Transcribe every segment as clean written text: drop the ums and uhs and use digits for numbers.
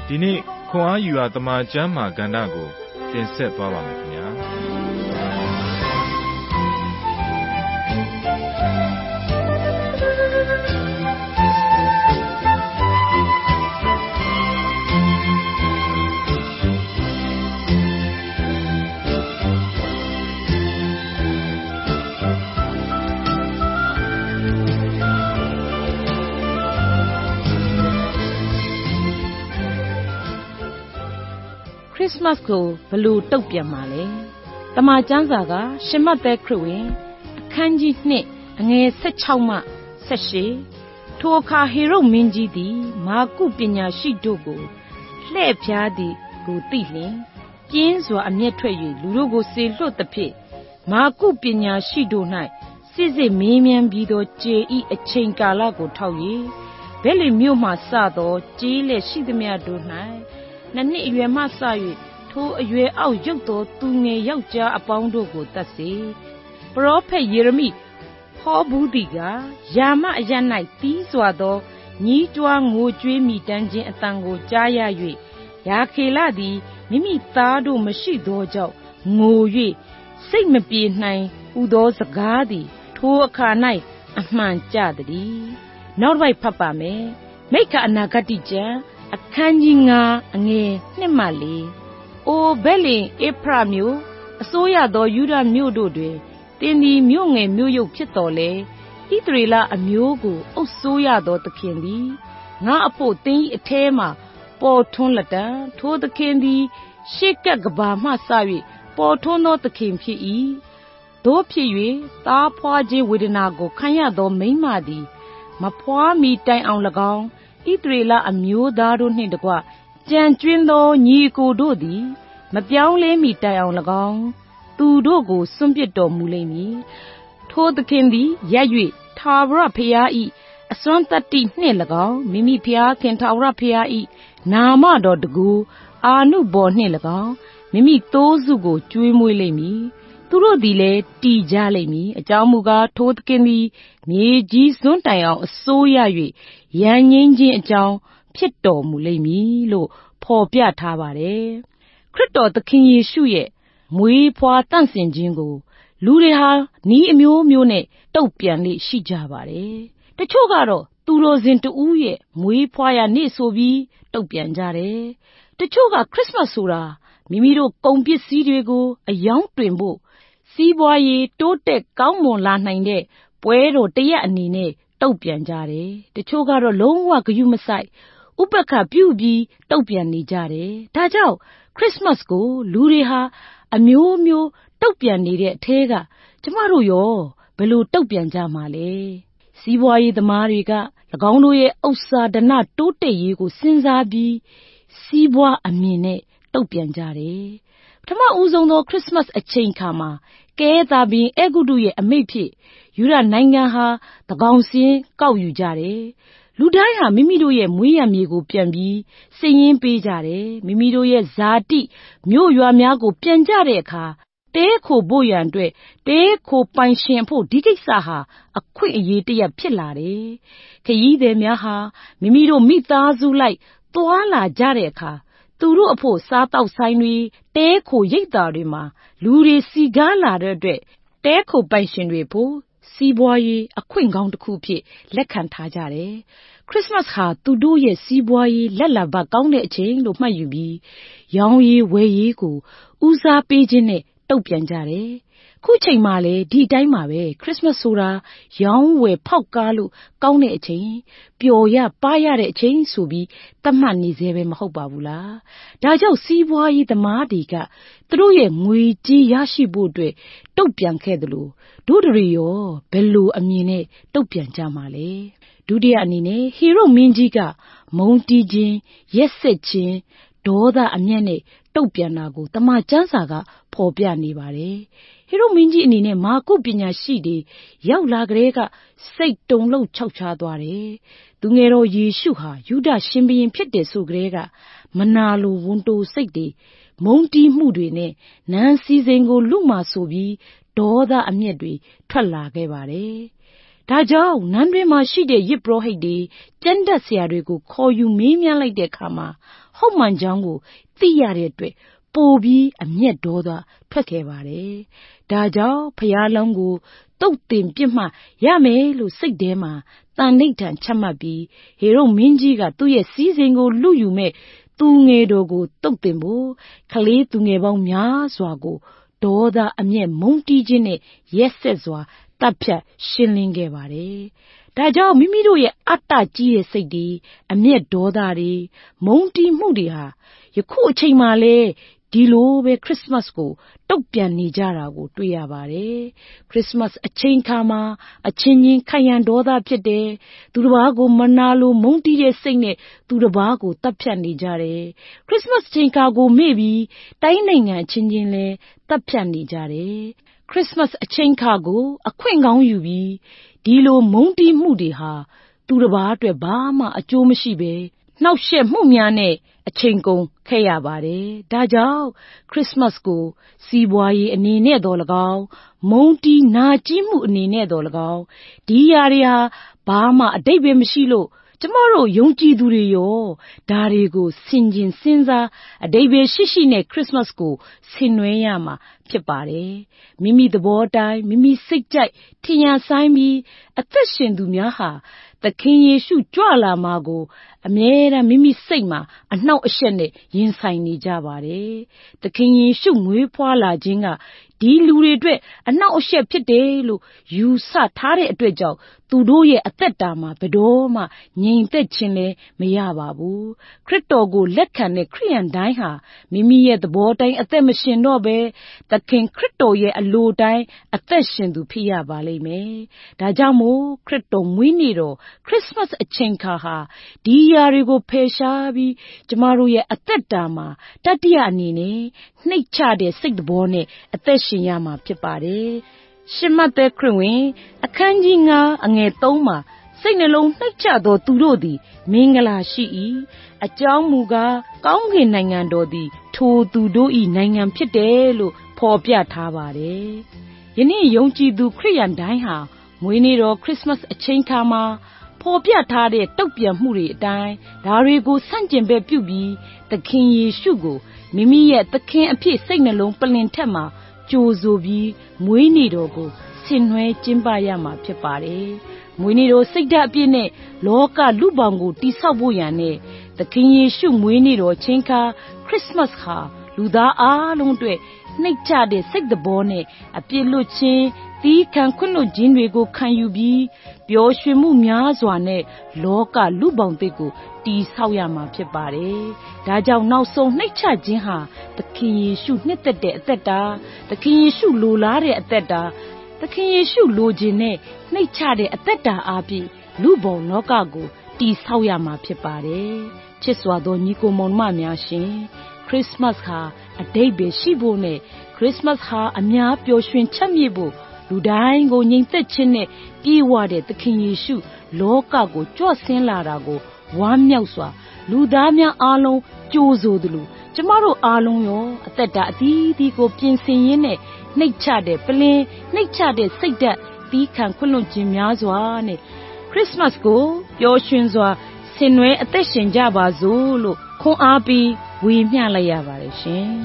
ဒီနေ့ခွန်အားယူရာတမန်ကျမ်းမာကဏ္ဍကိုတင်ဆက်သွားပါမယ်ခင်ဗျာခရစ်စမတ်ကိုဘလို့တုတ်ပြန်ပါလဲတမန်ကျမ်းစာကရှင်မသက်ခရစ်ဝင်အခန်းကြီး2အငယ်16မှ18ထိုအခါဟေရုဒ်မင်းကြီးသည်မာကုပညာရှိတို့ကိုလှည့်ဖြားသည်ကိုသိလျှင်ပြင်းစွာအမျက်ထွက်၍လူတို့ကိုစေလွှတ်သဖြင့်မာကုပညာရှိတို့၌စစ်စစ်မေးမြန်းပြီးသောကြေဤအချိန်ကာလကိုထောက်၍ဘဲလီမြို့မှစသောကြေးလက်ရှိသမျှတို့၌နှစ်အရွယ်မှစ၍ထိုအရွယ်အောက်ရုပ်သောသူငယ်ယောက်ျားအပေါင်းတို့ကိုတတ်စေပရောဖက်ယေရမိဟောဘူးသည်ကယာမအရ၌တီးစွာသောညီးတွားငိုကြွေးမိတမ်းခြင်းအတန်ကိုကြားရ၍ယာခေလသည်မိမိသားတို့မရှိသောကြောင့်ငို၍စိတ်မပြေနိုင်ဟူသောစကားသည်ထိုအခါ၌အမှန်ကြသည်နောက်တစ်ပိုက်ဖတ်ပါမယ်မိခအနာဂတိကျမ်းအခန်းကြီး9အငယ်1မှ4အိုဘဲလင်ဧဖရမြို့အစိုးရသောယူဒမြို့တို့တွင်တင်းသည်မြို့ငယ်မြို့ယုတ်ဖြစ်တော်လဲဣသရေလအမျိုးကိုအုပ်စိုးရသောသခင်သည်ငါအဖို့တင်း၏အထဲမှပေါ်ထွန်းလက်တံထိုသခင်သည်ရှေးကပ်ကဘာမှစ၍ပေါ်ထွန်းသောသခင်ဖြစ်၏တို့ဖြစ်၍သားဖွာခြင်းဝေဒနာကိုခံရသောမိန်းမသည်မဖွားမီတိုင်အောင်၎င်းဣသရေလအမျိုးသားတို့နှင့်တကွကြံကျွင်းသောညီအကိုတို့သည်မပြောင်းလဲမီတိုင်အောင်၎င်းသူတို့ကိုစွန့်ပစ်တော်မူလိမ့်မည်ထိုသခင်သည်ရပ်၍ထာဝရဘုရား၏အစွမ်းတတ္တိနှင့်၎င်းမိမိဘုရားခင်ထာဝရဘုရား၏နာမတော်တကူအာနုဘော်နှင့်၎င်းမိမိသိုးစုကိုကျွေးမွေးလိမ့်မည်သူတို့သည်လည်းတည်ကြလိမ့်မည်အကြောင်းမူကားထိုသခင်သည်မြေကြီးစွန်းတိုင်အောင်အစိုးရ၍ရန်ငြိမ်းခြင်းအကြောင်းဖြစ်တော်မူလိမ့်မည်လို့ဖော်ပြထားပါတယ်ခရစ်တော်သခင်ယေရှုရဲ့မွေးဖွားတန့်စင်ခြင်းကိုလူတွေဟာဤအမျိုးမျိုးနဲ့တုတ်ပြန်လေရှိကြပါတယ်တချို့ကတော့သူတော်စင်တူရဲ့မွေးဖွားရနေ့ဆိုပြီးတုတ်ပြန်ကြတယ်တချို့ကခရစ်စမတ်ဆိုတာမိမိတို့ကုန်ပစ္စည်းတွေကိုအယောင်းတွင်ဖို့စီးပွားရေးတိုးတက်ကောင်းမွန်လာနိုင်တဲ့ပွဲတော်တရက်အနေနဲ့တုတ်ပြန်ကြတယ်တချို့ကတော့လုံးဝဂရုမစိုက်ဥပက္ခပြုပြီးတုတ်ပြန်နေကြတယ်ဒါကြောင့်ခရစ်စမတ်ကိုလူတွေဟာအမျိုးမျိုးတုတ်ပြန်နေတဲ့အထဲကကျမတို့ရောဘယ်လိုတုတ်ပြန်ကြမှာလဲစီးပွားရေးသမားတွေက၎င်းတို့ရဲ့ဥစ္စာဒနာတိုးတက်ရေးကိုစဉ်းစားပြီးစီးပွားအမြင်နဲ့တုတ်ပြန်ကြတယ်ပထမဦးဆုံးသောခရစ်စမတ်အချိန်ခါမှာကဲသာဘင်အေဂုတုရဲ့အမိန့်ဖြစ်ယူဒနိုင်ငံဟာသကောင်စင်းကောက်ယူကြတယ်လူတိုင်းဟာမိမိတို့ရဲ့မွေးရမြေကိုပြန်ပြီးစာရင်းပေးကြတယ်မိမိတို့ရဲ့ဇာတိမြို့ရွာများကိုပြန်ကြတဲ့အခါတဲခိုဖို့ရန်အတွက်တဲခိုပိုင်ရှင်ဖို့ဒီကိစ္စဟာအခွင့်အရေးတစ်ရပ်ဖြစ်လာတယ်ခရီးသည်များဟာမိမိတို့မိသားစုလိုက်သွားလာကြတဲ့အခါသူတို့အဖို့စားတောက်ဆိုင်တွေတဲခိုရိပ်သာတွေမှာလူတွေစီကားလာတဲ့အတွက်တဲခိုပိုင်ရှင်တွေဖို့စီးပွားရေးအခွင့်ကောင်းတစ်ခုဖြစ်လက်ခံထားကြတယ်ခရစ်စမတ်ဟာသူတို့ရဲ့စီးပွားရေးလက်လဘကောင်းတဲ့အချိန်လို့မှတ်ယူပြီးရောင်းရေးဝယ်ရေးကိုဦးစားပေးခြင်းနဲ့တုတ်ပြန်ကြတယ်ခုချိန်မှလည်းဒီအတိုင်းပါပဲခရစ်စမတ်ဆိုတာရောင်းဝယ်ဖောက်ကားလို့ကောင်းတဲ့အချိန်ပျော်ရပါရတဲ့အချိန်ဆိုပြီးသတ်မှတ်နေသေးပဲမဟုတ်ပါဘူးလားဒါကြောင့်စီးပွားရေးသမားတွေကသူတို့ရဲ့ငွေကြေးရရှိဖို့အတွက်တုတ်ပြန်ခဲ့တယ်လို့တို့တွေရောဘယ်လိုအမြင်နဲ့တုတ်ပြန်ကြမှာလဲဒုတိယအနေနဲ့ဟေရုဒ်မင်းကြီးကမုန်းတီးခြင်းရက်စက်ခြင်းဒေါသအမျက်နဲ့တုတ်ပြန်တာကိုတမန်ကျမ်းစာကဖော်ပြနေပါတယ်ဟေရုဒ်မင်းကြီးအနေနဲ့မာကုပညာရှိတွေရောက်လာကြတဲ့ကစိတ်တုန်လှုပ်ခြောက်ခြားသွားတယ်သူငယ်တော်ယေရှုဟာယူဒရှင်ဘုရင်ဖြစ်တယ်ဆိုကြတဲ့ကမနာလိုဝန်တိုစိတ်တွေမုန်းတီးမှုတွေနဲ့နန်းစည်းစိမ်ကိုလူမှဆိုပြီးဒေါသအမျက်တွေထွက်လာခဲ့ပါတယ်ဒါကြောင့်နန်းတွင်မှာရှိတဲ့ယစ်ပရောဟိတ်တွေကျမ်းတတ်ဆရာတွေကိုခေါ်ယူမေးမြန်းလိုက်တဲ့အခါမှာဟုတ်မှန်ကြောင်းကိုသိရတဲ့အတွက်ပိုပြီးအမျက်ဒေါသထွက်ခဲ့ပါတယ်။ဒါကြောင့်ဖျားလောင်းကိုတုတ်တင်ပြစ်မှတ်ရမယ်လို့စိတ်ထဲမှာတန်ဋိဌာန်ချမှတ်ပြီးဟေရုမင်းကြီးကသူ့ရဲ့စည်းစိမ်ကိုလုယူမဲ့သူငယ်တော်ကိုတုတ်တင်ဖို့ကလေးသူငယ်ပေါင်းများစွာကိုဒေါသအမျက်မုန်းတီးခြင်းနဲ့ရက်ဆက်စွာတပ်ဖြတ်ရှင်းလင်းခဲ့ပါတယ်။ဒါကြောင့်မိမိတို့ရဲ့အတ္တကြီးတဲ့စိတ်တွေအမျက်ဒေါသတွေမုန်းတီးမှုတွေဟာယခုအချိန်မှလည်းဒီလိုပဲခရစ်စမတ်ကိုတုတ်ပြန်နေကြတာကိုတွေ့ရပါတယ်။ခရစ်စမတ်အချိန်ခါမှာအချင်းချင်းခိုင်ရန်ဒေါသဖြစ်တယ်။သူတစ်ပါးကိုမနာလိုမုန်းတီးတဲ့စိတ်နဲ့သူတစ်ပါးကိုတပ်ဖြတ်နေကြတယ်။ခရစ်စမတ်အချိန်ခါကိုမေ့ပြီးတိုင်းနိုင်ငံအချင်းချင်းလဲတပ်ဖြတ်နေကြတယ်။ခရစ်စမတ်အချိန်ခါကိုအခွင့်ကောင်းယူပြီးဒီလိုမုန်းတီးမှုတွေဟာသူတစ်ပါးအတွက်ဘာမှအကျိုးမရှိပဲနှောက်ယှက်မှုများနဲ့အချိန်ကုန်ခဲ့ရပါတယ်။ဒါကြောင့်ခရစ်စမတ်ကိုစီးပွားရေးအနေနဲ့တော်၎င်းမုန်းတီးနာကျည်းမှုအနေနဲ့တော်၎င်းဒီຢာတွေဟာဘာမှအဓိပ္ပာယ်မရှိလို့ကျမတို့ယုံကြည်သူတွေရောဒါတွေကိုဆင်ခြင်စဉ်းစားအဓိပ္ပာယ်ရှိနဲ့ခရစ်စမတ်ကိုဆင်နွှဲရမှာဖြစ်ပါတယ်။မိမိသဘောတိုင်းမိမိစိတ်ကြိုက်ထင်ရဆိုင်ပြီးအသက်ရှင်သူများဟာသခင်ယေရှုကြွလာမှာကိုအမြဲတမ်းမိမိစိတ်မှာအနှောက်အယှက်နဲ့ရင်ဆိုင်နေကြပါတယ်။သခင်ယေရှုမွေးဖွားလာခြင်းကဒီလူတွေအတွက်အနှောက်အယှက်ဖြစ်တယ်လို့ယူဆထားတဲ့အတွက်ကြောင့်သူတို့ရဲ့အသက်တာမှာဘယ်တော့မှငြိမ်သက်ခြင်းလည်းမရပါဘူး။ခရစ်တော်ကိုလက်ခံတဲ့ခရိယန်တိုင်းဟာမိမိရဲ့သဘောတိုင်းအသက်မရှင်တော့ဘဲသခင်ခရစ်တော်ရဲ့အလိုတိုင်းအသက်ရှင်သူဖြစ်ရပါလိမ့်မယ်။ဒါကြောင့်မို့ခရစ်တော်မွေးနေ့တော်ခရစ်စမတ်အချိန်ခါဟာဒီຢာတွေကိုဖယ်ရှားပြီးကျမတို့ရဲ့အသက်တာမှာတတိယအနေနဲ့နှိမ့်ချတဲ့စိတ်တော်နဲ့အသက်ရှင်ရမှာဖြစ်ပါတယ်။ရှမဿဲခရစ်ဝင်အခန်းကြီး9အငယ်3မှာစိတ်နှလုံးနှိမ့်ချသောသူတို့သည်မင်္ဂလာရှိ၏အကြောင်းမူကားကောင်းကင်နိုင်ငံတော်သည်ထိုသူတို့၏နိုင်ငံဖြစ်တယ်လို့ဖော်ပြထားပါတယ်။ယနေ့ယုံကြည်သူခရိယန်တိုင်းဟာမွေးနေ့တော်ခရစ်စမတ်အချိန်ခါမှာဖော်ပြထားတဲ့တုတ်ပြန်မှုတွေအတိုင်းဒါတွေကိုဆန့်ကျင်ဘက်ပြုပြီးသခင်ယေရှုကိုမိမိရဲ့သခင်အဖြစ်စိတ်နှလုံးပလင်ထက်မှာကြိုဆိုပြီးမွေးနေ့တော်ကိုဆင်နွှဲကျင်းပရမှာဖြစ်ပါတယ်။မွေးနေ့တော်စိတ်ဓာတ်အပြည့်နဲ့လောကလူပောင်ကိုတိဆောက်ဖို့ရန်နဲ့သခင်ယေရှုမွေးနေ့တော်ချင်းခါခရစ်စမတ်ဟာလူသားအားလုံးအတွက်နှိမ့်ချတဲ့စိတ်သဘောနဲ့အပြည့်လွတ်ခြင်းသီးခံခွင့်လွတ်ခြင်းတွေကိုခံယူပြီးပျော်ရွှင်မှုများစွာနဲ့လောကလူပောင်တစ်ကိုတည်ဆောက်ရမှာဖြစ်ပါတယ်။ဒါကြောင့်နောက်ဆုံးနှိမ့်ချခြင်းဟာသခင်ယေရှုနှစ်သက်တဲ့အသက်တာသခင်ယေရှုလိုလားတဲ့အသက်တာသခင်ယေရှုလိုချင်တဲ့နှိမ့်ချတဲ့အသက်တာအပြင်လူပောင်လောကကိုတည်ဆောက်ရမှာဖြစ်ပါတယ်။ချစ်စွာသောညီကိုမောင်မများရှင်ခရစ်စမတ်ဟာအဓိပ္ပာယ်ရှိဖို့နဲ့ခရစ်စမတ်ဟာအများပျော်ရွှင်ချမ်းမြေ့ဖို့လူတိုင်းကိုငြိမ်သက်ခြင်းနဲ့ပြေဝတဲ့သခင်ယေရှုလောကကိုကြွဆင်းလာတာကိုဝမ်းမြောက်စွာလူသားများအားလုံးကြိုဆိုသလိုကျမတို့အားလုံးရောအသက်တာအသီးသီးကိုပြင်ဆင်ရင်းနဲ့နှိမ့်ချတဲ့ပလင်နှိမ့်ချတဲ့စိတ်ဓာတ်သီးခံခွင့်လွှတ်ခြင်းများစွာနဲ့ခရစ်စမတ်ကိုပျော်ရွှင်စွာဆင်နွှဲအသက်ရှင်ကြပါစို့လို့ခွန်အားပေးဝေမျှလိုက်ရပါတယ်ရှင်။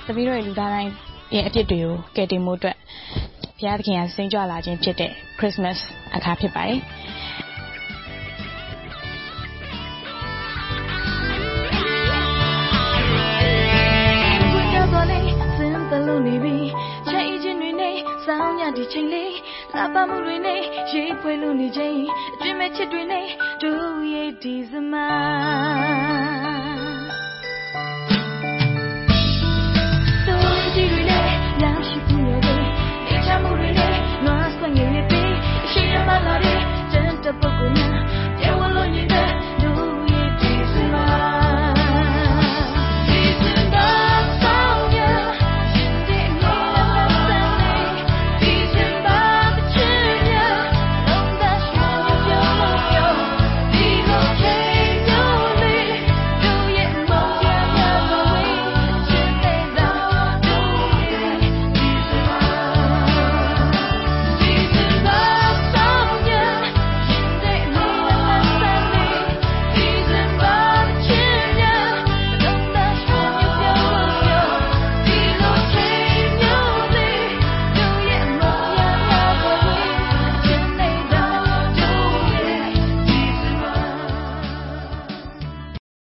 သမီးတို့ရဲ့လူသားတိုင်းရဲ့အပြစ်တွေကိုကယ်တင်မှုအတွက်ဘုရားသခင်ကစိန်ကြွလာခြင်းဖြစ်တဲ့ Christmas အခါဖြစ်ပါတယ်ဆောင်းရဒီချိန်လေးလာပါမှုတွေနဲ့ရေဖွေလို့နေချိန်အတွင်မဲ့ချစ်တွေနဲ့တို့ရဲ့ဒီစမ